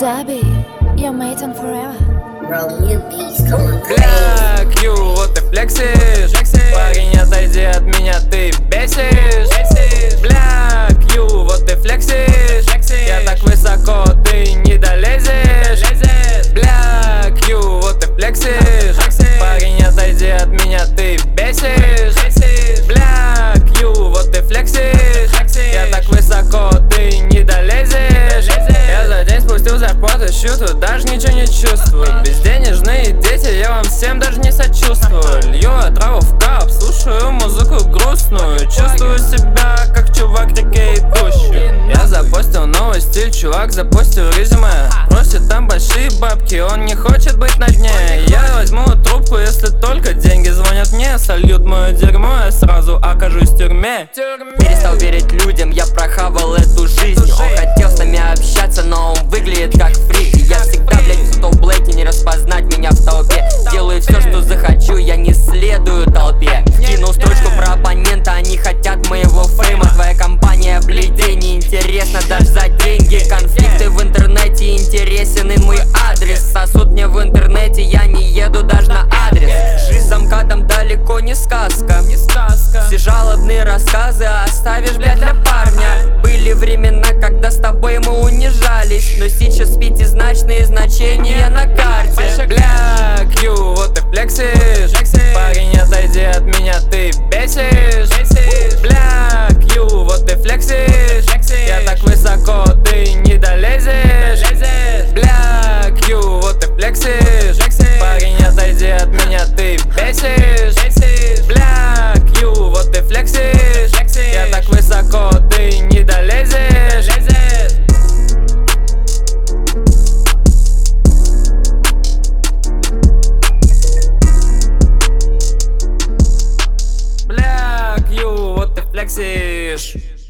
Dabby, you're mating forever. Bro, new beats going crazy. Black you, вот ты флексишь. Парень, отойди от меня, ты бесишь. Black you, вот ты флексишь. Я так высоко, ты не долезешь. Black you, вот ты флексишь. Парень, отойди от меня, ты бесишь. Black you, вот ты флексишь. Я так высоко, ты не долезешь. Я за день спустил зарплату, счету, даже ничего не чувствую. Безденежные дети, я вам всем даже не сочувствую. Лью отраву в кап, слушаю музыку грустную. Чувствую себя как чувак реке идущий. Я запостил новый стиль, чувак запостил резюме. Просит там большие бабки, он не хочет быть на дне. Я возьму трубку, если только деньги звонят мне. Сольют мое дерьмо, я сразу окажусь в тюрьме. Перестал верить людям, я прохавал эту жизнь. Он хотел с нами общаться, но он выглядит как фрик. И я всегда, блять, в топ-блэке, не распознать меня в толпе. Делаю все, что захочу, я не следую толпе. Кинул строчку про оппонента, они хотят моего фрейма. Твоя компания, блядь, не интересно даже за деньги. Конфликты в интернете, интересен и мой адрес. Сосут мне в интернете, я не еду даже на адрес. Жизнь за МКАДом далеко не сказка. Все жалобные рассказы оставишь, блядь, для парня. Были времена, когда с тобой мы унижались, но сейчас пятизначные значения на карте. Black you, вот ты флексишь. Парень, отойди от меня, ты бесишь. Black you, вот ты флексишь. Я так высоко, ты не долезешь. Black you, вот ты флексишь. Парень, отойди от меня, ты бесишь. Black you, вот ты флексишь. Я так высоко, ты не долезешь. Black you, вот ты флексишь.